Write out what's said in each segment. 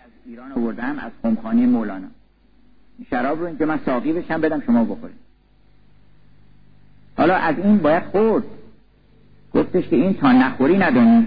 از ایران آوردم، از خمخانه مولانا. شراب رو اینجا من ساقی بشم بدم شما بخورید. حالا از این باید خورد. گفتش که این تا نخوری ندانی.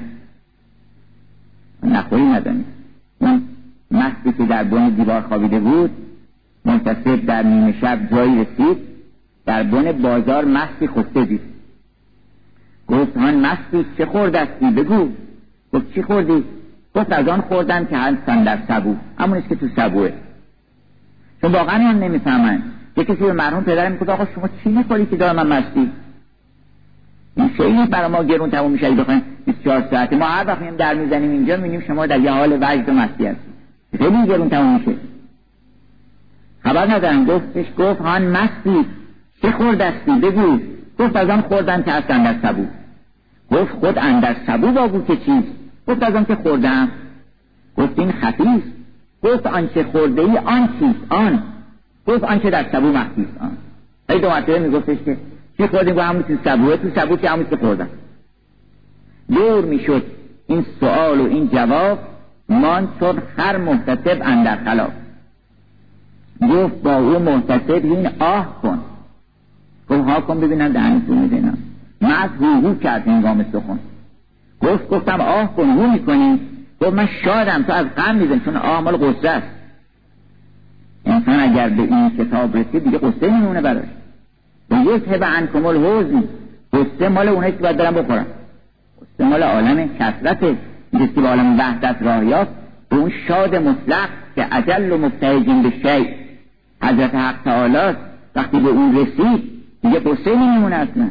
اون مستی که در بن دیوار خوابیده بود منتصب در نیمه شب جایی رسید، در بن بازار مستی خفته دید. گفت هان مستی چه خوردستی بگو. گفت چی خوردی؟ گفت از آن خوردم که هستن در سبو. همونیست که تو سبوه. چون واقعا هم نمیفهمن. یه کسی به مرحوم پدرم میگفت آقا شما چی میخوری که دارم من مستی؟ این خیلی برای ما گرون تموم میشه بخوایم 24 ساعته. ما هر وقت در میزنیم اینجا میبینیم شما در یه حال وجد و مستی هستید. خیلی گرون تموم میشه. خبر ندارم. گفت هان مستی چه خوردستی بگو. گفت از آن خوردم که هست اندر سبو. گفت خود اندر سبو بابو که چیست؟ گفت از آن که خوردم. گفت این خفیست. گفت آنچه خورده ای آن چیست؟ آن. گفت آنچه در سبو مخفیست آن. ای دو مرتبه میگفتش که چی خوردیم؟ گفت همون تو سبوه. تو سبو که همون که خوردم. دور میشد این سوال و این جواب، مان چون خر محتسب اندر خلاف. گفت با او محتسب این آه کن. گفت ها کن ببینم دهنتون میدینم. مز هو کرد هنگام سخن. گفتم آه کن هو میکنی؟ گفت من شادم تو از غم میزن، چون آه مال قصه است. انسان اگر به این کتاب رسید دیگه قصه نمونه براش. و یک هبه انکم الحوزی، قصه مال اونایی که باید برم بخورم. قصه مال عالم کثرته. میگه که به عالم وحدت راه یافت، به اون شاد مطلق که اجل و مبتهجین به شیء حضرت حق تعالی وقتی به اون رسید دیگه قصه نمیمونه اصلا.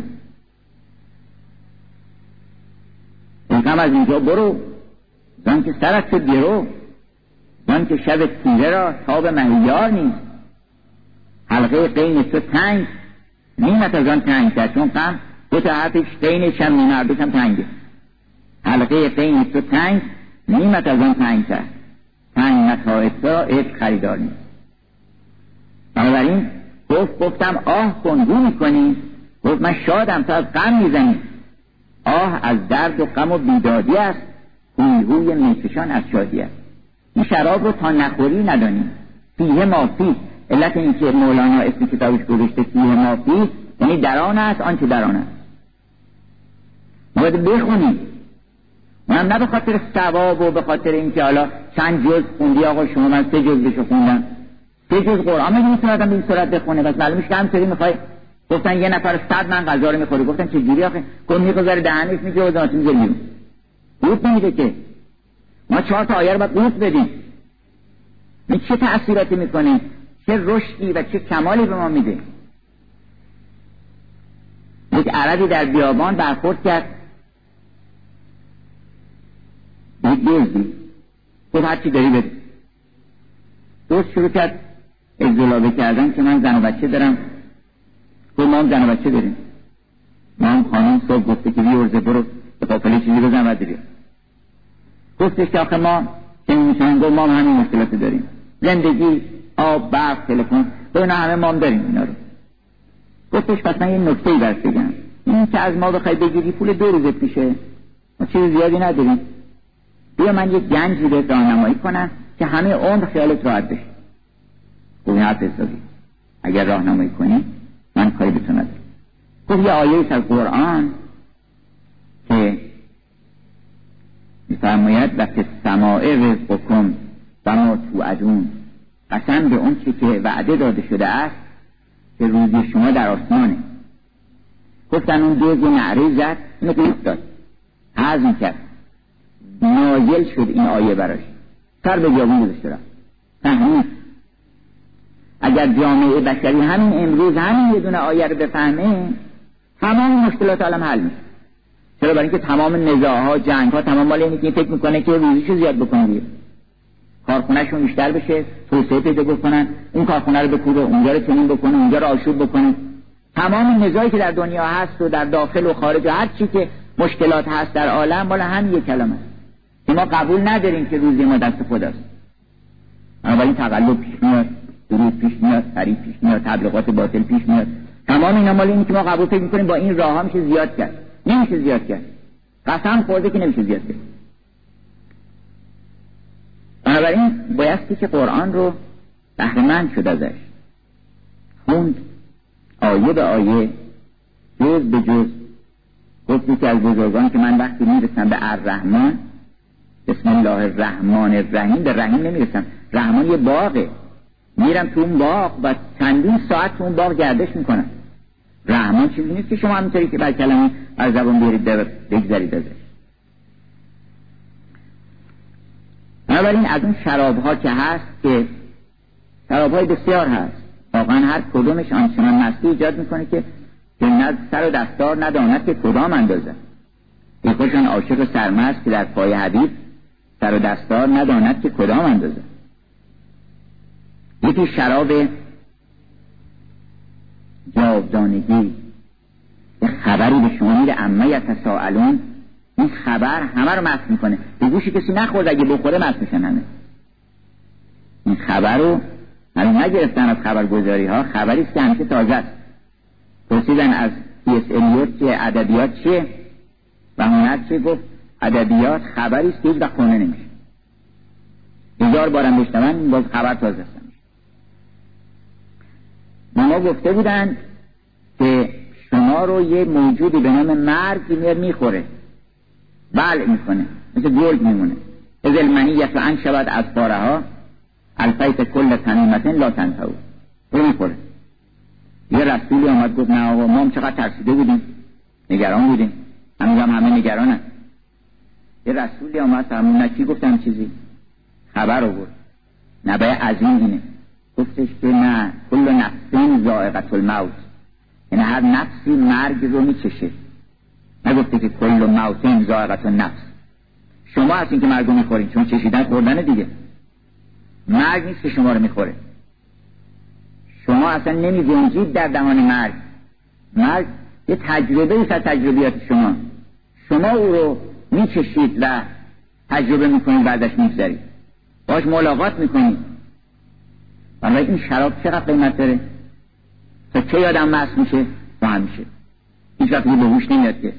اینکم از اینجا برو، زن که سرت شد گرو، زن که شب تیره را تاب مهیار نیست. حلقه قین تو تنگ نیمت از آن تنگ کرد، چون قم دو تا حرفش قینش هم نیمه عربش هم تنگه. حلقه قین تو تنگ نیمت از آن تنگ کرد، تنگ متاعت را عشق خریدار نیست. بنابراین گفتم آه کن گو میکنی. گفت من شادم تو از غم میزنی. آه از درد و غم و بیدادی است، هوی میکشان از شادی است. این شراب رو تا نخوری ندانی. فیه ما فیه. علت این که مولانا اسم کتابش گذاشته فیه ما فیه یعنی در آن است آنچه در آن است. باید بخونی. منم نه به خاطر ثواب و به خاطر این که حالا چند جز خوندی آقا شما من 3 جز بشو خوندم. 3 جز قرآن میگه آدم به این صورت بخونه. بس معلومه که همینطوری میخوای. گفتن یه نفر 100 من غذا رو میخوره. گفتن چه جوری آخه؟ گفت میگذاره دهنش میگه و دانش میگه بیرون. قوت نمیده که. ما 4 تا آیه رو باید قوت بدیم. این چه تأثیراتی میکنه؟ چه رشدی و چه کمالی به ما میده. یک عربی در بیابان برخورد کرد یک دزدی. گفت هرچی داری بده. دوست شروع کرد اجلابه کردن که من زن و بچه دارم. گفت ما هم زن و بچه داریم. ما هم خانم صبح گفته که بیارزه برو به قافله چیزی بزن و بیا. گفتش که آخه ما چه میشن؟ گفت ما هم همین مشکلات داریم. زندگی، آب، برق، تلفن، تو اینا همه ما هم داریم اینا رو. گفتش پس من یه نکته‌ای برات بگم. این که از ما بخوای بگیری پول 2 روزت میشه. ما چیز زیادی نداریم. بیا من یه گنجی بهت راهنمایی کنم که همه عمر خیالت راحت بشه. گفت حرف حسابی. اگر راهنمایی کنی من کاری به تو ندارم. گفت یه آیه از قرآن که می‌فرماید و فی السماء رزقکم و ما توعدون. قسم به اون چی که وعده داده شده است که روزی شما در آسمانه. گفتن اون دوز نعره زد، اینو قیف داد، هضم کرد، نازل شد این آیه براش، سر به بیابون گذاشته رفت. فهمید اگر جامعه بشری همین امروز همین یه دونه آیه رو بفهمه تمام مشکلات عالم حل میشه. چرا؟ برای اینکه تمام نزاع‌ها، جنگ‌ها تمام مال اینه که فکر میکنه که روزیشو زیاد بکنه دیگه. کارخونه‌شون بیشتر بشه، توسعه پیدا بکنن، اون کارخونه رو بکوبه، اونجا رو چنین بکنه، اونجا رو آشوب بکنه. تمام نزاعی که در دنیا هست و در داخل و خارج و هر چی که مشکلات هست در عالم بالا همین یک کلمه است. که ما قبول نداریم که روزی ما دست خداست. بنابراین تقلب پیش میاد، دروغ پیش میاد، فریب پیش میاد، تبلیغات باطل پیش میاد. تمام اینا مال اینه که ما قبول فکر می‌کنیم با این راه‌ها میشه زیاد کرد. نمیشه زیاد کرد. قسم خورده که نمیشه زیاد کرد. بنابراین بایستی که قرآن رو بهره‌مند شد ازش، خوند آیه به آیه، جز به جز. گفتی که از بزرگان که من وقتی میرسم به الرحمن، بسم الله الرحمن الرحیم، به رحیم نمیرسم. رحمان یه باغه، میرم تو اون باغ و چندین ساعت تو اون باغ گردش میکنم. رحمان چیزی نیست که شما همینطوری که بر کلمه از زبان بیارید بگذارید ازش. بنابراین از اون شراب ها که هست، که شراب های بسیار هست، واقعا هر کدومش آنچنان مستی ایجاد میکنه که نه سر و دستار نداند که کدام اندازه. ای خوشان عاشق و سرمست که در پای حبیب سر و دستار نداند که کدام اندازه. یکی شراب جاودانگی، یه خبری به شما میده، اما یتساءلون، این خبر همه رو مست میکنه. به گوشی کسی نخورد، اگه بخوره مست میشن همه. این خبر رو همه نگرفتن از خبرگزاری ها، خبریست که همیشه تازه است. پرسیدن از تی.اس. الیوت که ادبیات چیه و هنر چیه؟ گفت ادبیات خبریست که هیچ وقت خونه نمیشه. 1000 بارم بشنون باز خبر تازه است. ما گفته بودن که شما رو یه موجودی به نام مرگ میاد میخوره، بله میکنه، مثل گرگ میمونه. از المنیت و انشبت از پارها الفیت کل تنیمتن لا تنتهو، رو میخوره. یه رسولی آمد گفت نه آقا، ما هم چقدر ترسیده بودیم، نگران بودیم، همه نگرانن. یه رسولی آمد همون نکی گفتم چیزی خبر آورد، نبای عظیم اینه، گفتش که نه، کل نفس ذائقة الموت، یعنی هر نفسی مرگ رو میچشه. نگفته که کل موت ذائقة النفس. شما هستین که مرگ رو میخورین، چون چشیدن خوردن دیگه. مرگ نیست که شما رو میخوره، شما اصلا نمیگنجید در دهان مرگ. مرگ یه تجربه ایست از تجربیات شما او رو میچشید و تجربه میکنید، بعدش میگذارید، باش ملاقات میکنید. برای این شراب چقدر قیمت داره؟ تا چه یادم مست میشه؟ تا همیشه هیچ وقت به هوش نمیاد که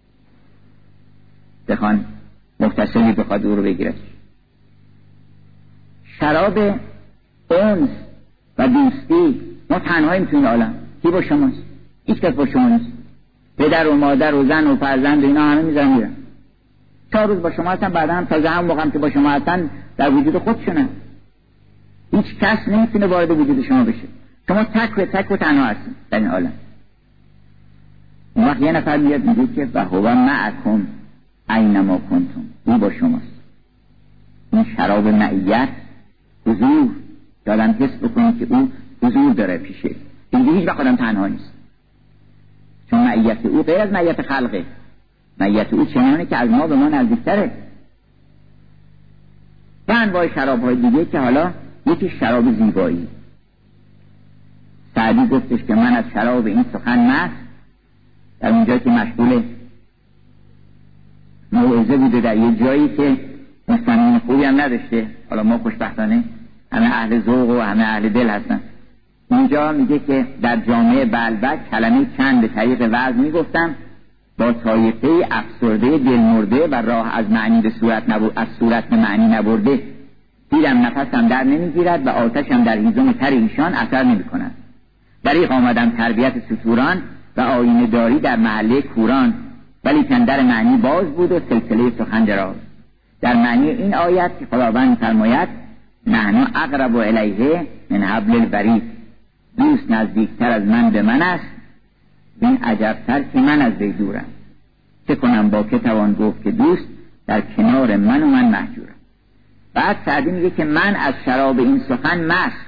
بخوان متصلی بخواد او رو بگیرد. شراب انس و دوستی. ما تنهاییم تو این عالم، کی با شماست؟ هیچ کس با شما نیست. پدر و مادر و زن و فرزند و اینا همه میذارن میرن. 4 روز با شما هستن، بعدا هم تازه هم موقعم که با شما هستن در وجود خودشونن. هیچ کس نمیتونه وارد وجود شما بشه. شما تک و تنها هستید در این عالم. اون وقت یه نفر میاد میگه که و هو معکم اینما کنتم، او با شماست. این شراب معیت، حضور، دادم حس بکنید که او حضور داره پیشه. اینجا هیچ وقت آدم تنها نیست، چون معیت او غیر از معیت خلقه. معیت او چنانه که از ما به ما نزدیکتره. و انواع شراب های دیگه که حالا یکی شراب زیبایی. سعدی گفتش که من از شراب این سخن مست، در اونجا که مشغول موعظه بوده در یه جایی که مستمعین خوبی هم نداشته. حالا ما خوشبختانه همه اهل ذوق و همه اهل دل هستن. اونجا میگه که در جامعه بلبک کلمه چند به طریق وعظ میگفتم، با طایفه افسرده دل مرده و راه از معنی به صورت به معنی نبرده، دیدم نفسم در نمیگیرد و آتشم در هیزم تر ایشان اثر نمی کند. دریغ آمدم تربیت ستوران و آینه داری در محله کوران، ولی در معنی باز بود و سلسله سخن دراز. در معنی این آیت که خداوند فرماید نحن اقرب الیه من حبل الورید، دوست نزدیکتر از من به من است، این عجبتر که من از وی دورم. چه کنم با که توان گفت که دوست در کنار من و من محجورم. بعد سعدی میگه که من از شراب این سخن مست،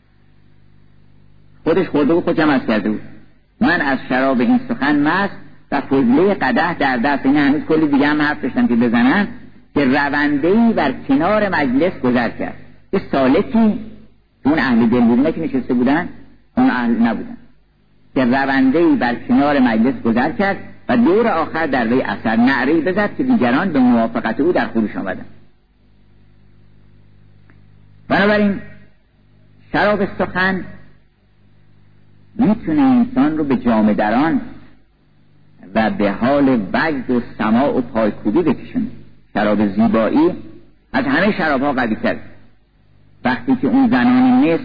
خودش خورده و خودش مست کرده بود. من از شراب این سخن مست و فضله قدح در دست. این هنوز کلی دیگه هم حرف داشتن که بزنن، که روندهی بر کنار مجلس گذر کرد. یه سالکی اون اهل دل بودن که نشسته بودن، اون اهل نبودن، که روندهی بر کنار مجلس گذر کرد و دور آخر در وی اثر نعره‌ای بزد که دیگران به موافقت او در خروش آمدند. بنابراین شراب سخن میتونه انسان رو به جامه دران و به حال وجد و سماع و پایکوبی بکشونه. شراب زیبایی از همه شراب ها قوی تر. وقتی که اون زنان مصر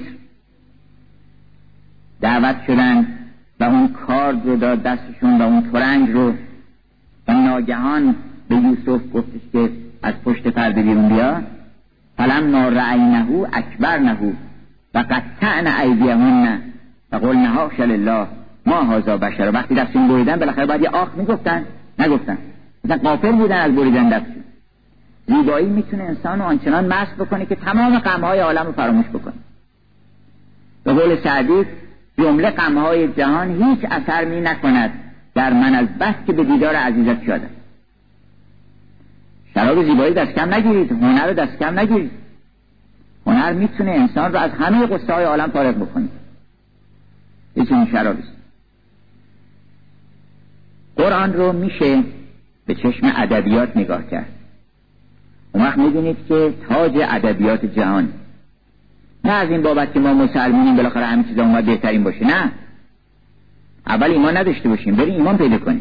دعوت شدن و اون کارد رو داد دستشون و اون ترنج رو و ناگهان به یوسف گفتش که از پشت پرده بیرون بیا، فلما رأینه اکبرنه و قطعن ایدیهن و قلن حاش لله ما هذا بشر. وقتی دستشون بریدن بالاخره باید یه آخ میگفتن، نگفتن، مثلا غافل بودن از بریدن دستشون. زیبایی میتونه انسان رو آنچنان مست بکنه که تمام غمهای عالم رو فراموش بکنه. به قول سعدی جمله غمهای جهان هیچ اثر می نکند در من از بس که به دیدار عزیزت شدم. شراب زیبایی دست کم نگیرید، هنر رو دست کم نگیرید. هنر میتونه انسان رو از همه قصه های عالم فارغ بکنه. یه چنین شرابی است. قرآن رو میشه به چشم ادبیات نگاه کرد. اون وقت میبینید که تاج ادبیات جهان، نه از این بابت که ما مسلمانیم بالاخره همه چیزا اومد بهترین باشه، نه، اول ایمان نداشته باشیم، بریم ایمان پیدا کنیم.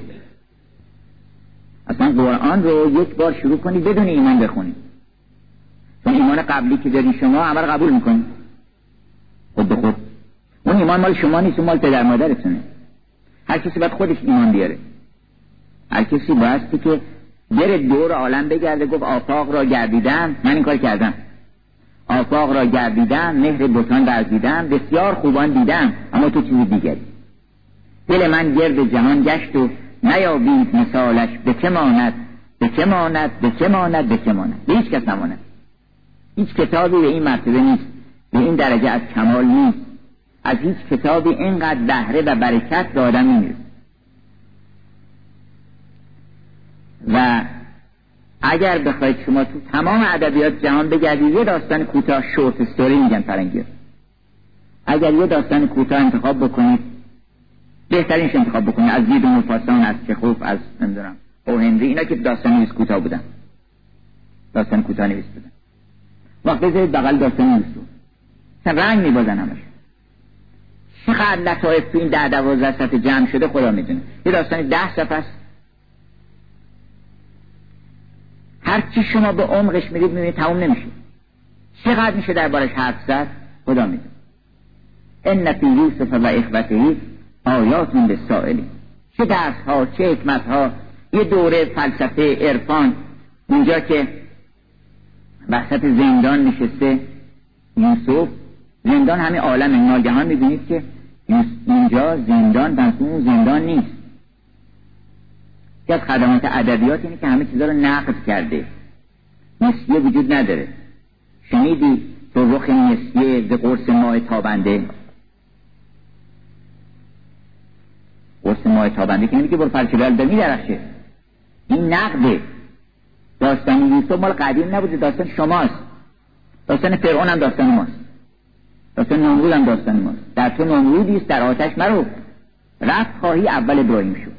اصلا قرآن رو یک بار شروع کنید بدون ایمان بخونید، چون ایمان قبلی که داری شما همه رو قبول میکنید خود به خود. اون ایمان مال شما نیست، اون مال پدر مادرتونه. هر کسی باید خودش ایمان بیاره. هر کسی بایستی که بره دور عالم بگرده، گفت آفاق را گردیدم، من این کار کردم، آفاق را گردیدم، مهر بتان ورزیدم، بسیار خوبان دیدم اما تو چیزی دیگری. دل من گرد جهان گشت و نیابید مثالش، به که ماند، به که ماند، به که ماند، به که ماند. به هیچ کس نماند. هیچ کتابی به این مرتبه نیست، به این درجه از کمال نیست. از هیچ کتابی اینقدر بهره و برکت به آدم نمیرسه. و اگر بخواید شما تو تمام ادبیات جهان بگردید، یه داستان کوتاه، شورت استوری میگن فرنگی، اگر یه داستان کوتاه انتخاب بکنید، بهترینش انتخاب بکنید، از گید و موپاسان، از چخوف، از نمیدونم او هنری، اینا که داستان نویس کوتاه بودن، داستان کوتاه نویس بودن، وقت بذارید بغل داستان نویس رو مثلا رنگ میبازن همش. چقدر لطایف تو این 10-12 صفحه جمع شده خدا میدونه. یه داستان 10 صفحه است، هر چی شما به عمقش میرید میبینید تموم نمیشه. چقدر میشه دربارش حرف زد خدا میدونه. ان فی یوسف و اخوته آیات للسائلین. چه درس ها، چه حکمت ها. یه دوره فلسفه عرفان اونجا که وسط زندان نشسته یوسف، زندان همه عالم، ناگهان میبینید که اینجا زندان بنسون زندان نیست. که از خدمات ادبیات اینه که همه چیزا رو نقد کرده، نسیه وجود نداره. شنیدی تو رخ نسیه ز قرص ماه تابنده؟ قرص ماه تابنده که نمیگه برو فرشلال دمی درخشه، این نقده. داستان یوسف مال قدیم نبوده، داستان شماست. داستان فرعون هم داستان ماست، داستان نمرود هم داستان ماست. در تو نمرودیست در آتش مرو، رفت خواهی اول ابراهیم شد.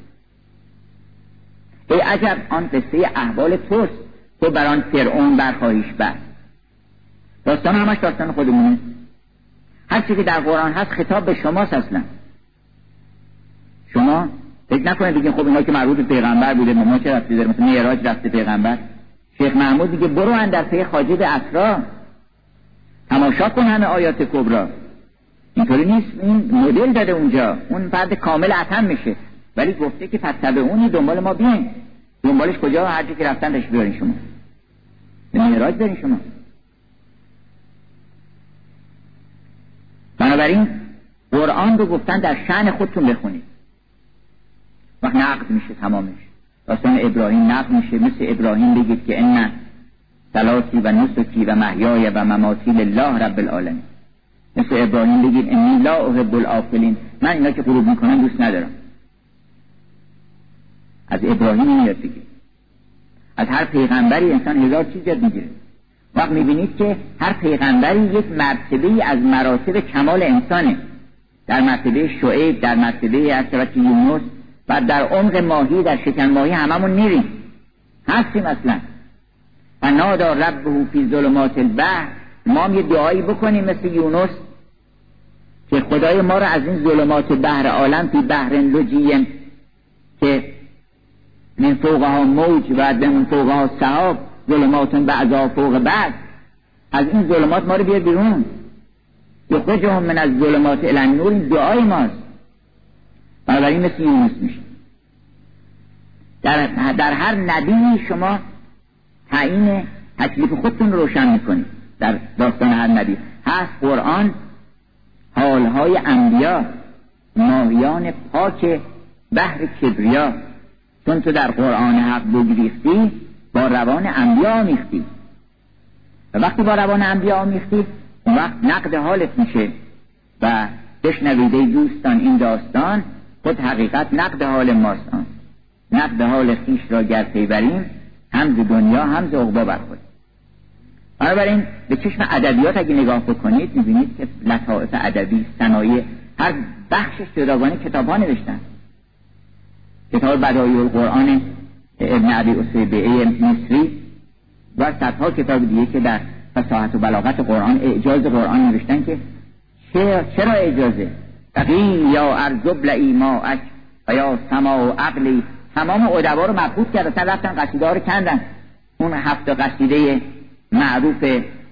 ای عجب آن قصه احوال توست، تو بر آن فرعون برخواهیش بست. داستان همش داستان خودمونه. هر چی که در قرآن هست خطاب به شماست. اصلا شما فکر نکنید بگید خب اینا که مربوط به پیغمبر بوده، ما چه رفتی داره، مثلا معراج رفته پیغمبر. شیخ محمود میگه برو اندر پی خواجه به اسرا، تماشا کن همه آیات کبرا. اینطوری نیست، این مدل داده اونجا، اون فرد کامل اتم میشه، ولی گفته که فتبعونی، دنبال ما بیاین. دنبالش کجا؟ هر جا که رفتن تشریف بیارین شما، به معراج برین شما. بنابراین قرآن رو گفتن در شأن خودتون بخونید. وقت نقد میشه تمامش. داستان ابراهیم نقد میشه، مثل ابراهیم بگید که ان صلاتی و نسکی و محیای و مماتی لله رب العالمین. مثل ابراهیم بگید انی لا احب الافلین، من اینا که غروب میکنن دوست ندارم. از ابراهیم میاد بگید. از هر پیغمبری انسان 1000 چیز یاد میگیره. وقت میبینید که هر پیغمبری یک مرتبه از مراتب کمال انسانه. در مرتبه شعیب، در مرتبه حضرت یونس و در عمق ماهی، در شکم ماهی هممون میریم، هستیم اصلا. و نادا ربه فی ظلمات البحر، ما هم یه دعایی بکنیم مثل یونس که خدای ما رو از این ظلمات بحر عالم، فی بحر لجی که من فوقها موج و من فوقها سحاب، ظلمات بعضها فوق بعض، از این ظلمات ما رو بیار بیرون. یخرجهم من الظلمات الی النور، این دعای ماست. بنابراین مثل یونس میشه. در هر نبی شما تعیین تکلیف خودتون رو روشن میکنید. در داستان هر نبی هست قرآن حالهای انبیا، ماهیان پاک بحر کبریا. چون تو در قرآن حق بگریختی با روان انبیا آمیختی، و وقتی با روان انبیا آمیختی اون وقت نقد حالت میشه. و بشنوید ای دوستان این داستان، خود حقیقت نقد حال ماست. نقد حال خیش را گر پیبریم، هم ز دنیا هم ز عقبی برخوریم. بنابراین به چشم ادبیات اگه نگاه بکنید میبینید که لطائف ادبی، صنایع، هر بخشش جداگانه کتاب‌ها نوشتن. کتاب بدایع القرآن ابن ابی اسیبعه مصری و صدها کتاب دیگه که در فصاحت و بلاغت قرآن، اعجاز قرآن نوشتن که چرا اعجازه؟ فقیل یا ارض ابلعی ماءک و یا سماء عقلی. تمام ادبا رو مبهوت کرد، اصلا رفتن قصیده ها رو کندن. اون 7 قصیده معروف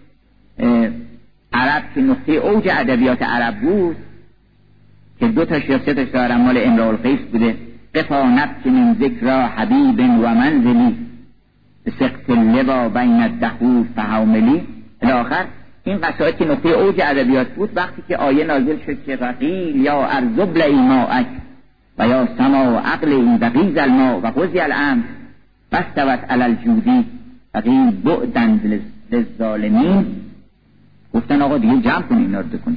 عرب که نقطه اوج ادبیات عرب بود که 2 تا یا 3 تا شعر مال امرؤ القیس بوده. قفا نبک من ذکر حبیب و منزلی، سقط اللوا بین الدخول فحوملی الاخر. این قصائد که نقطه اوج ادبیات بود، وقتی که آیه نازل شد که وقیل یا ارض ابلعی ماءک و یا سماء عقلی و غیض الماء و قضی الامر واستوت علی الجودی وقیل بعدا للظالمین. گفتن آقا دیگه جمع کنید اینا رو بکنید.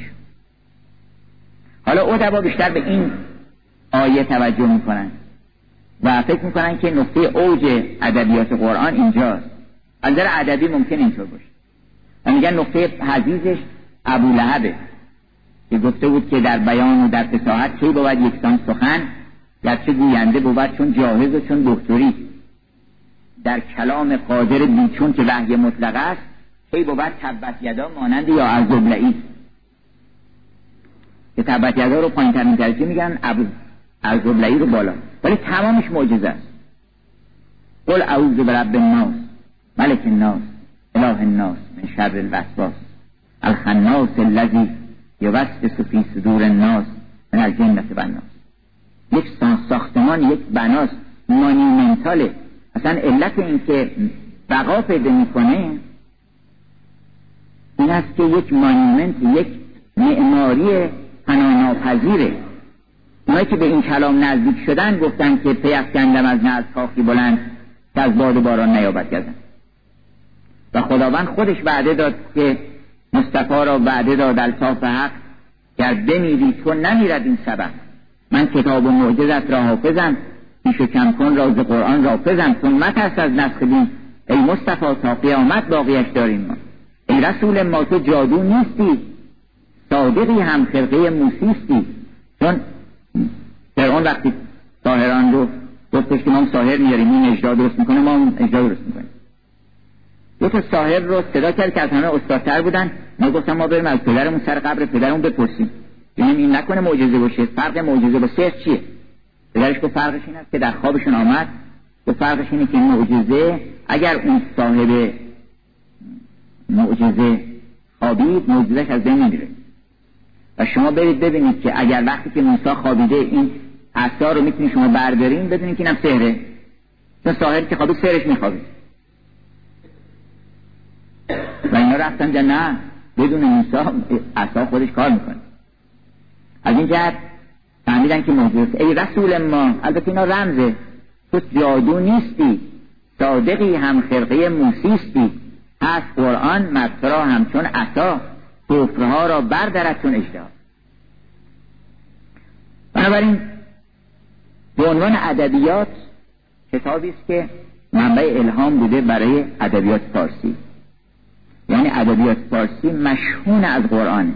حالا ادبا بیشتر به این آیه توجه میکنن و فکر میکنن که نقطه اوج ادبیات قرآن اینجاست. از نظر ادبی ممکن اینطور باشه و میگن نقطه حزیزش ابولهبه که گفته بود که در بیان و در فصاحت کی بود یکسان سخن، گرچه گوینده بود چون جاهز و چون دکتری. در کلام قادر بیچون که وحی مطلق است، کی بود تبت یدا مانند یا ارزبلعی، که تبت یدا رو پایین ترین درجه میگن، ارزبلعی رو بالا، ولی تمامش معجزه است. قل اعوذ برب الناس ملک الناس اله الناس من شر الوسواس الخناس الذی یوسوس فی صدور الناس من الجنة والناس. یک ساختمان، یک بناست، مانیمنتاله. اصلا علت این که بقا پیدا میکنه این است که یک مانیمنت، یک معماری پناهناپذیره. اونایی که به این کلام نزدیک شدن گفتن که پیافکندم از نعل کاخی بلند که از باد باران نیابد گردن. و خداوند خودش وعده داد که مصطفی را وعده داد الطاف حق، گر بمیری تو نمیرد این سبب. من کتاب و معجزت را حافظم، پیش و کم کن راز قرآن را حافظم. چون مترس از نسخ دین ای مصطفی تا قیامت باقیش داریم ما. ای رسول ما تو جادو نیستی، صادقی هم خرقه موسیستی. چون فرعون وقتی ساحران رو گفتش که ما ساحر میاریم این اجرا درست میکنه، ما اجرا درست میکنیم. 2 تا ساحر رو صدا کرد که از همه استادتر بودن. ما گفتم ما بریم از پدرمون سر قبر پدرمون بپرسیم ببینیم این نکنه معجزه باشه. فرق معجزه با سحر چیه؟ پدرش گفت فرقش این است که در خوابشون آمد و فرقش اینه که معجزه اگر اون صاحب معجزه خوابید، معجزهش از بین نمیره. و شما برید ببینید که اگر وقتی که موسی خوابیده این عصا رو میتونید شما بردارین، بدونید که اینم سحره. چون ساحر که خوابید سحرش میخوابید. و اینا رفتن که نه، بدون موسی عصا خودش کار میکنه. از این جهت فهمیدن که معجزه. ای رسول ما، البته اینا رمزه، تو جادو نیستی، صادقی هم خرقه موسیستی. هست قرآن مبترا همچون عصا، کفرها را بردارد چون اژدها. بنابراین به عنوان ادبیات کتابی است که منبع الهام بوده برای ادبیات فارسی. یعنی ادبیات فارسی مشحون از قرآن،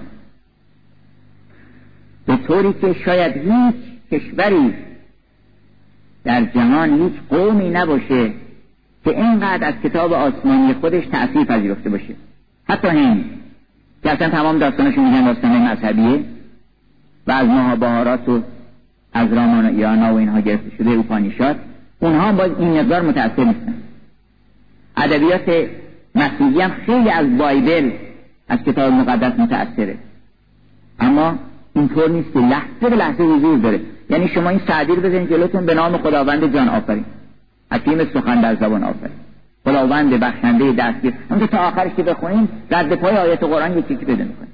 به طوری که شاید هیچ کشوری در جهان، هیچ قومی نباشه که اینقدر از کتاب آسمانی خودش تأثیر پذیرفته باشه. حتی هند که اصلا تمام داستانشون میگن داستان مذهبیه و از مهابهارات و از رامایانا و اینها گرفته شده، اوپانیشاد، اونها باز این مقدار متأثر نیستن. ادبیات مسیحی هم خیلی از بایبل، از کتاب مقدس متأثره، اما اینطور نیست که لحظه به لحظه حضور داره. یعنی شما این سعدی رو بزنید جلوتون: به نام خداوند جان آفرین، حکیم سخن در زبان آفرین، خداوند بخشنده دستگیر. اون تا آخرش که بخونیم رد پای آیت قرآن یکی که پیدا می‌کنیم.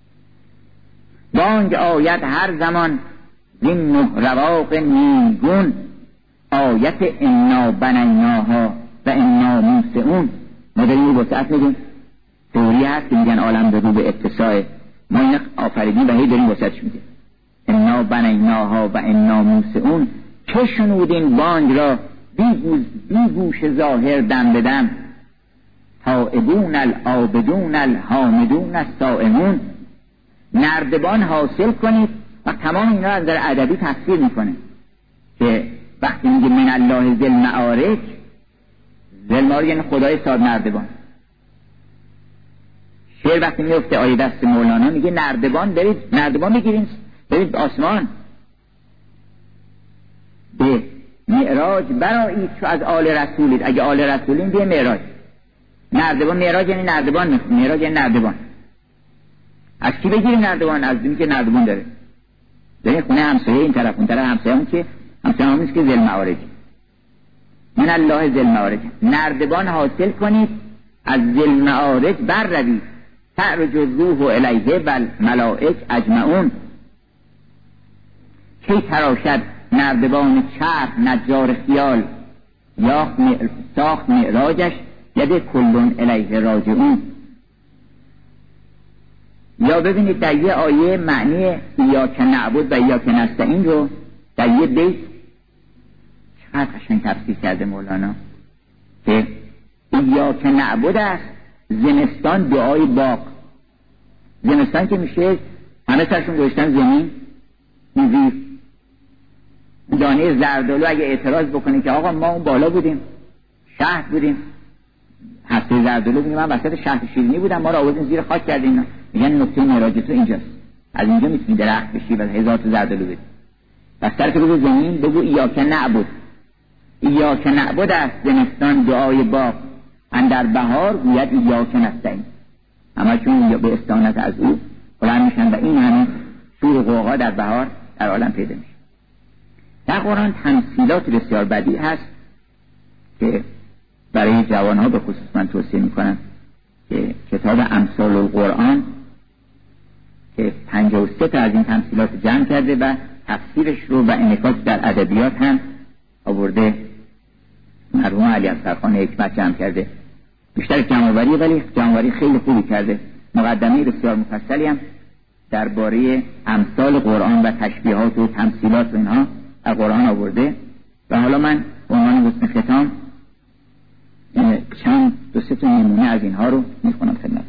بانگ آیت هر زمان این نه رواق نیمگون، آیت انا بنیناها و انا موسعون. ما داریم این وسعت میدیم، دوری هست که میگن عالم به رو به اتساع، ما این آفریدیم و هی داریم وسعتش میدیم. انا بنیناها و انا موسعون، که شنودین بانگ را بی گوش ظاهر دم بدم، تائبون العابدون الحامدون الصائمون. نردبان حاصل کنید و تمام اینا از نظر ادبی تفسیر میکنه که وقتی میگه من الله ذی المعارج، ذی المعارج یعنی خدای صاحب نردبان. شعر وقتی میفته آیه دست مولانا میگه نردبان برید، نردبان بگیرین برید آسمان، به معراج برایید چو از آل رسولید. اگه آل رسولین بیه معراج. نردبان، معراج یعنی نردبان، معراج یعنی نردبان. از کی بگیریم نردبان؟ از این که نردبان داره. در خونه همسایه این طرف اون طرف همسایه اون که همسایه همونیست که ذی المعارج، من الله ذی المعارج. نردبان حاصل کنید، از ذی المعارج بر روید، تعرج الروح الیه و الملائک اجمعون. کی تراشد نردبان چرخ نجار خیال، ساخت معراجش یده کلون الیه راجعون. یا ببینید در یه آیه معنی ایاک نعبد و ایاک نستعین رو در یه بیت چقدر قشنگ تفسیر کرده مولانا که ایاک نعبد است زمستان دعای باغ. زمستان که میشه همه سرشون گذاشتن زمین، میزیر دانه زردالو اگه اعتراض بکنه که آقا ما اون بالا بودیم، شهر بودیم، هسته زردالو بودیم، من وسط شهر شیرینی بودم، ما رو آوردین زیر خاک کردین. میگن نقطه معراج تو اینجاست، از اینجا میتونی درخت بشی و هزار تا زردالو بدی. پس سر که بگو زمین بگو ایاک نعبد. ایاک نعبد است زمستان دعای باغ، اندر بهار گوید ایاک نستعین. همشون به استعانت از او بلند میشن و این همه شور و غوغا در بهار در عالم پیدا میشه. در قرآن تمثیلات بسیار بدیع هست که برای جوانها به خصوص من توصیه میکنم که کتاب امثال القرآن که 53 تا از این تمثیلات جمع کرده و تفسیرش رو و انعکاس در ادبیات هم آورده. مرحوم علی اصغرخان حکمت جمع کرده، بیشتر جمع‌آوری ولی جمع‌آوری خیلی خوبی کرده. مقدمه بسیار مفصلی هم درباره امثال قرآن و تشبیهات و تمثیلات و اینها از قرآن آورده. و حالا من به عنوان حسن ختام چند دو سه تا نمونه از اینها رو میخونم خدمت.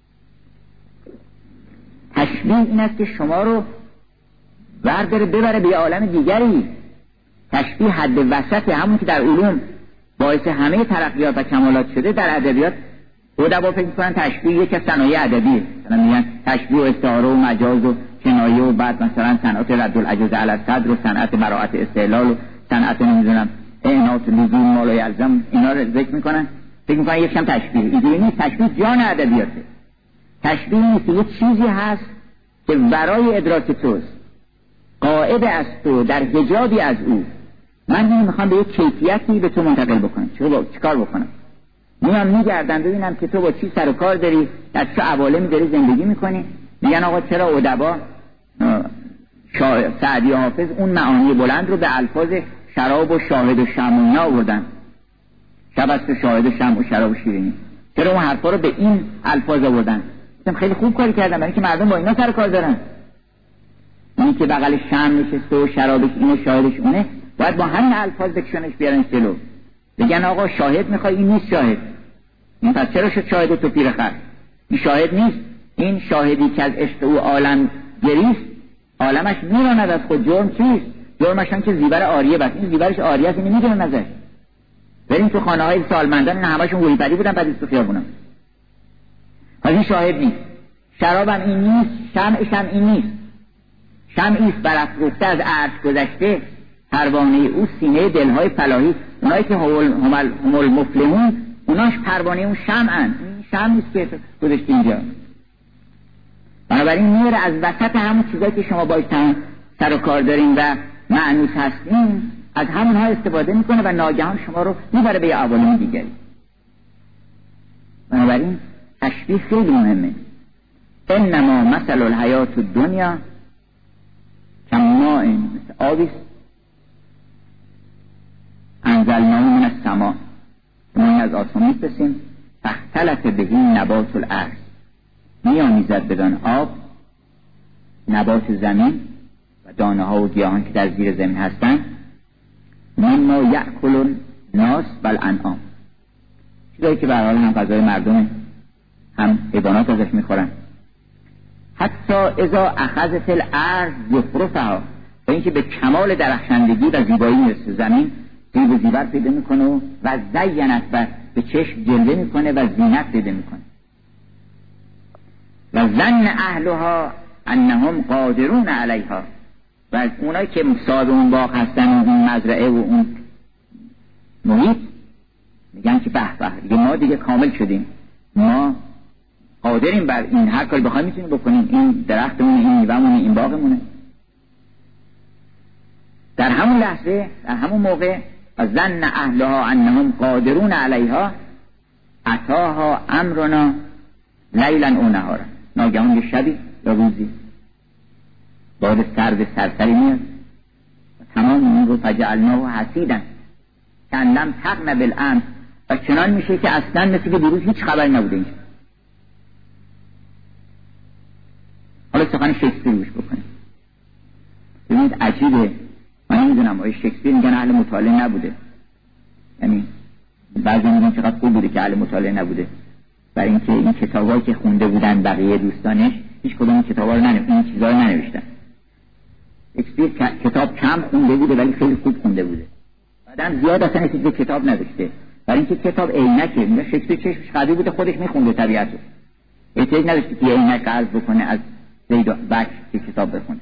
تشبیه این است که شما رو برداره ببره به یه عالم دیگری. تشبیه حد وسط، همون که در علوم باعث همه ترقیات و کمالات شده، در ادبیات ادبا فکر می‌کنن تشبیه یک از صنایع ادبیه. مثلا میگن تشبیه و استعاره و مجاز و کنایه و بعد مثلا صنعت رد العجز علی الصدر و صنعت براءت استعلال و صنعت نمیدونم اعنات لزوم مال یلزم، اینا رو ذکر میکنن. فکر میکنن یکم تشبیه. اینجوری نیست. تشبیه جان ادبیاته. تشبیه نیست، یه چیزی هست که برای ادراک توست، قائد از تو، در حجابی از او. من میخوام به یک کیفیتی به تو منتقل بکنم. چیکار بکنم؟ میگردم ببینم که تو با چی سر و کار داری، در چه عوالمی داری زندگی میکنی. میگن آقا چرا ادبا سعدی و حافظ اون معانی بلند رو به الفاظ شراب و شاهد و شمع و اینا آوردن؟ شب است و شاهد و شمع و شراب و شیرینی. چرا اون حرفا رو به این الفاظ آوردن؟ خیلی خوب کاری کردن، برای اینکه مردم با اینا سر کار دارن. این که بغل شمع نشسته و شرابش اینه شاهدش اونه، باید با همین الفاظ بکشنش بیارن جلو. بگن آقا شاهد میخوای، این نیست شاهد. این پس چرا شد شاهد تو پیرخر؟ این شاهد نیست. این شاهدی که از عشق او عالم گریست، عالمش میراند از خود. جرم چیست؟ جرمش هم که زیور آریه بس. این زیورش آریه است، این میگیرن ازش. بریم تو خانه های سالمندان، این همشون گویپری بودن، بعد تو خیابونن. حالا این شاهد نیست. شرابم این نیست، شمعش هم این نیست. شمعی است برافروخته از عرش گذشته، پروانه او سینه دلهای فلاحی. اونایی که هم المفلحون اوناش پروانه اون شمعن، این شمع نیست که گذاشتی اینجا. بنابراین میاره از وسط همون چیزایی که شما باید سر و کار دارین و معنوس هستین، از همونها استفاده میکنه و ناگهان شما رو میبره به یه عوالم دیگری. بنابراین تشبیه خیلی مهمه. انما مثل الحیات الدنیا کماء، مثل آبی انزلناه من السماء، ما از آسمان می‌فرستیم، فاختلط به نبات الارض، می‌آمیزد بدان آب نبات زمین و دانه ها و گیاهان که در زیر زمین هستند، مما یأکل الناس والانعام، چیزایی که به هر حال هم غذای مردمه هم حیوانات ازش میخورن. حتی اذا اخذت الارض زخرفها، تا اینکه به کمال درخشندگی و زیبایی میرسه، زمین زیب و زیور پیدا میکنه و زینت و به چشم جلوه میکنه و زینت پیدا میکنه. و ظن اهلها انهم قادرون علیها، و اونایی که صاحب اون باغ هستن و اون مزرعه و اون محیط میگن که به به دیگه ما دیگه کامل شدیم، ما قادریم بر این، هر کاری بخوایم میتونیم بکنیم، این درختمونه، این میوه‌مونه، این باغمونه. در همون لحظه، در همون موقع، و ظن اهلها انهم قادرون علیها اتاها امرنا لیلا او نهارا، ناگهان یه شبی یا روزی باد سرد سرسری میاد و تمام این رو فجعلناه حصیدا کأن لم تغن بالامس، و چنان میشه که اصلا مثل که دیروز هیچ خبری نبوده اینجا. حالا سخن شکسپیر روش بکنیم. ببینید عجیبه، من نمیدونم آیا شکسپیر میگن اهل مطالعه نبوده، یعنی بعضی میگن چقدر خوب بوده که اهل مطالعه نبوده، برای اینکه این کتابایی که خونده بودن بقیه دوستانش هیچ کدوم این کتابا رو این چیزا رو ننوشتن. شکسپیر کتاب کم خونده بوده ولی خیلی خوب خونده بوده. بعدم زیاد اصلا چیز کتاب نداشته، برای اینکه کتاب عینکه. میگه شکسپیر چشمش قوی بوده، خودش میخونده طبیعتو، احتیاج نداشته که عینک قرض بکنه از زید و بکر که کتاب بخونه.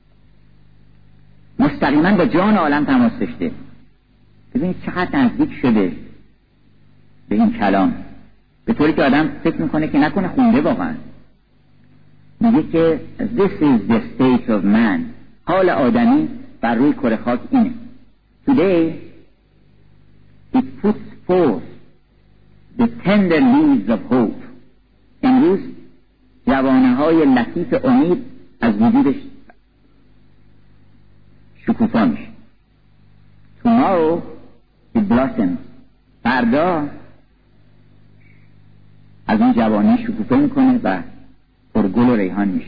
مستقیما با جان عالم تماس داشته. ببینید چقدر نزدیک شده به این کلام، به طوری که آدم فکر میکنه که نکنه خونده واقعا. میگه که this is the state of man، حال آدمی بر روی کره خاک اینه. Today it puts forth the tender leaves of hope. امروز جوانه های لطیف امید از وجودش شکوفا میشه. Tomorrow it blossoms. فردا از اون جوانی شکوفه میکنه و پرگل و ریحان میشه.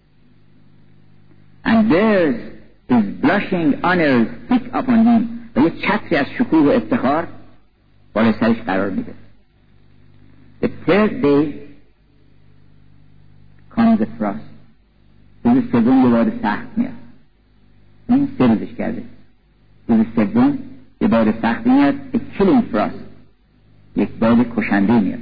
And theirs is blushing honors thick upon him، و یک چتری از شکوه و افتخار بالای سرش قرار میده. The third day comes the frost. روز سوم یه باد سخت میاد. این 3 روزش کرده. روز سوم یه باد سخت میاد، a killing frost، یک باد کشنده میاد.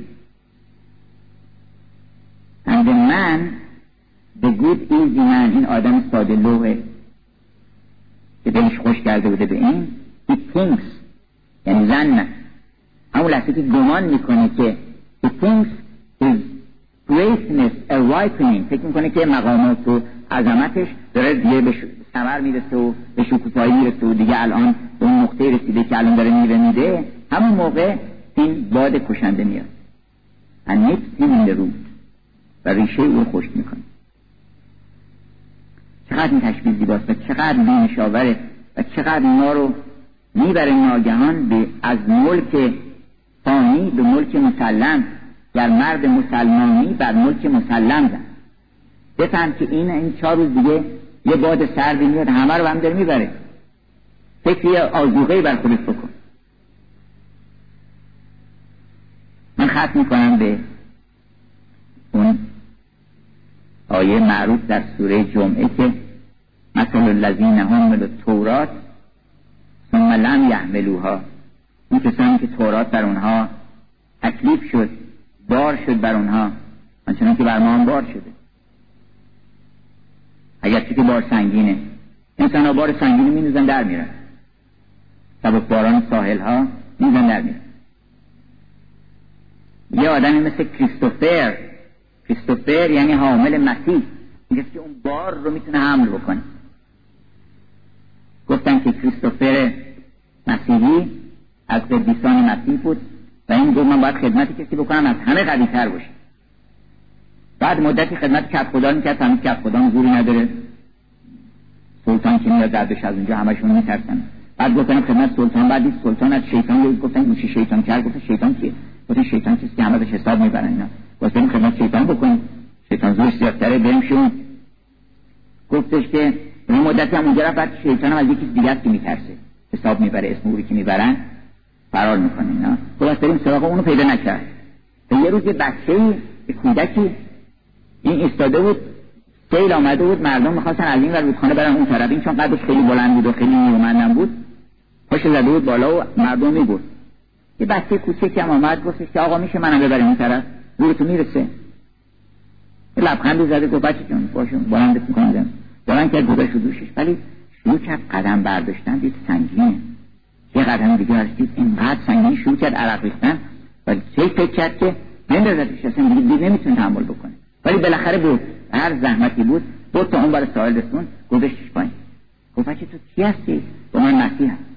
And the man, the good easy man، این آدم ساده لوحه که دلش خوش کرده بوده به این، he thinks، یعنی ظن، همون لحظه که گمان میکنه که he thinks his greatness a ripening، فکر میکنه که مقامات و عظمتش داره دیگه به ثمر میرسه و به شکوفایی میرسه و دیگه الان به اون نقطه رسیده که الان داره میوه میده، همون موقع این باد کشنده میاد and nips him in the root، و ریشه او خشک میکنه. چقدر این تشبیه زیباست و چقدر بینشاوره و چقدر ما رو میبره ناگهان به از ملک فانی به ملک مسلم، در مرد مسلمانی بر ملک مسلم زن. بفهم که این 4 روز دیگه یه باد سردی میاد همه رو هم داره میبره. فکری آذوقه‌ای بر خودت بکن. من ختم میکنم به اون آیه معروف در سوره جمعه که مثل الذین حملوا التوراة ثم لم یحملوها، این کسانی که تورات بر اونها تکلیف شد، بار شد بر اونها، آنچنان که بر ما هم بار شده. اگرچه که بار سنگینه، انسان ها بار سنگینی می نوزن در میرن، سبک باران ساحل ها می نوزن در میرن. یه آدمی مثل کریستوفر یعنی حامل مسیح، میگه که اون بار رو میتونه حمل بکنه. گفتن که کریستوفر مسیحی از قدیسان مسیح بود و این گفت من باید خدمتی کسی بکنم از همه قوی تر باشه. بعد مدتی خدمت کف خدا میکرد، همین کف خدا زوری نداره، سلطان که میاد دردش از اونجا همشون میترسن. بعد گفتن خدمت سلطان، بعد سلطان از شیطان گفتن این چی شیطان کرد؟ گفت شیطان کیه؟ گفتن شیطان کسی که همه ازش حساب میبرن اینا. گفتن خدمت شیطان بکن، شیطان زورش زیادتره بریم شون. گفتش که این مدتی هم اونجا رفت، بعد شیطان هم از یکی دیگه است که میترسه، حساب میبره، اسم اوری که میبرن فرار میکنه اینا. خلاص بریم سراغ اونو پیدا نکرد. یه روز یه بچه‌ای، یه کودکی این ایستاده بود، سیل آمده بود، مردم میخواستن از این ور رودخانه برن اون طرف. این چون قدش خیلی بلند بود و خیلی نیرومندم بود، پاش زده بود بالا و مردم میبرد. یه بچه کوچکی هم آمد گفتش که آقا میشه منم ببریم اون طرف، دورتون میرسه. یه لبخندی زده گفت بچه جون باشون بلندت میکنم. بلند کرد گذاشت رو دوشش، ولی شروع کرد قدم برداشتن، دید سنگینه. یه قدم دیگه رسید اینقدر سنگین شروع کرد عرق ریختن، ولی چه فکر کرد که بندازتش، اصلا دیگه نمیتونه تحمل بکنه. ولی بالاخره بود، هر زحمتی بود بود تا اون بر ساحل رسون، گذاشتش پایین. گفت بچه تو کی هستی؟ با من مسیح هست.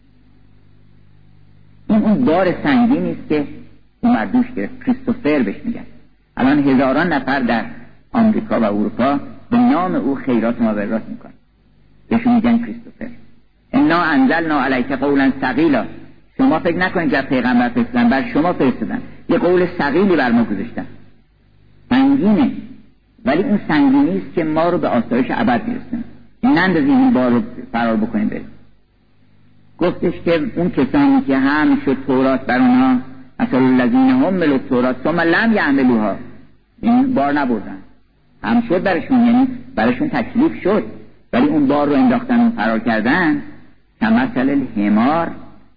اون بار سنگینی است که اون مردوش گرفت. کریستوفر بهش میگن. الان هزاران نفر در آمریکا و اروپا به نام او خیرات مبررات میکنن، بهشون میگن کریستوفر. انا انزلنا علیک قولا ثقیلا، شما فکر نکنید که پیغمبر فرستادن، بر شما فرستادن یه قول ثقیلی بر ما گذاشتن، سنگینه، ولی اون سنگینی است که ما رو به آسایش ابد میرسونه. نندازیم این بار رو فرار بکنیم بریم. گفتش که اون کسانی که هم شد تورات بر اونها، مثل الذین حملوا التوراة ثم لم یحملوها، این بار نبردن، هم شد برشون، یعنی برشون تکلیف شد، ولی اون بار رو انداختن و فرار کردن. کمثل الحمار،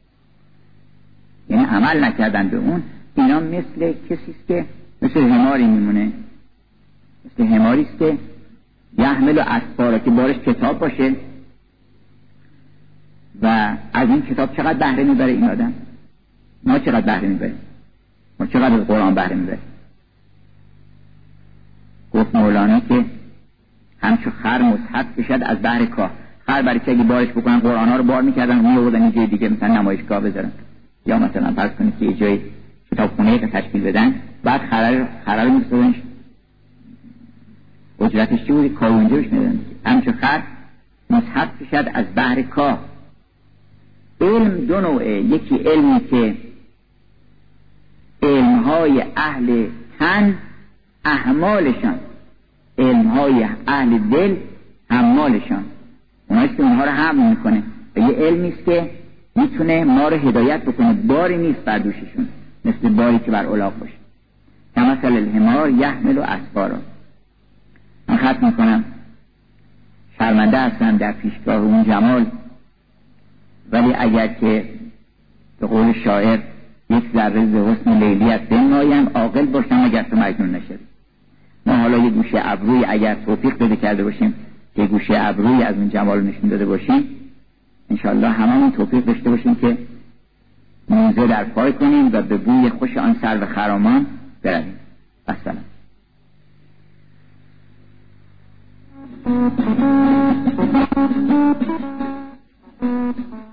یعنی عمل نکردن به اون. اینا مثل کسی است که مثل حماری میمونه، مثل حماری است که یحمل اسفارا، که بارش کتاب باشه و از این کتاب چقدر بهره میبره این آدم؟ ما چقدر بهره میبریم؟ ما چقدر از قرآن بهره میبریم؟ گفت مولانا که همچون خر مصحف کشد از بحر کاه. خر برای که اگه بارش بکنن قرآن ها رو بار میکردن میآوردن یه جای دیگه، مثلا نمایشگاه بذارن، یا مثلا فرض کنید که یه جای کتابخونه رو تشکیل بدن، بعد خر رو می‌سازنش، اجرتش چی بود؟ کار اونجا روش میدن. همچون خر مصحف کشد از بحر کاه. علم دو نوعه، یکی علمی که علمهای اهل تن احمالشان، علمهای اهل دل حمالشان، اونهایی که اونها رو حمل میکنه، و یه علمی است که میتونه ما رو هدایت بکنه، باری نیست بر دوششون، مثل باری که بر الاغ باشه. کمثل الحمار یحمل اسفارا. من ختم میکنم. شرمنده هستم در پیشگاه اون جمال، ولی اگر که به قول شاعر یک ذره ز حسن لیلیت بنمایم، عاقل باشم اگر تو مجنون نشدی. ما حالا یه گوشه ابروی اگر توفیق بده کرده باشیم که گوشه ابروی از اون جمال نشون داده باشیم، انشاءالله هممون توفیق داشته باشیم که موزه در پای کنیم و به بوی خوش آن سرو خرامان برویم. السلام.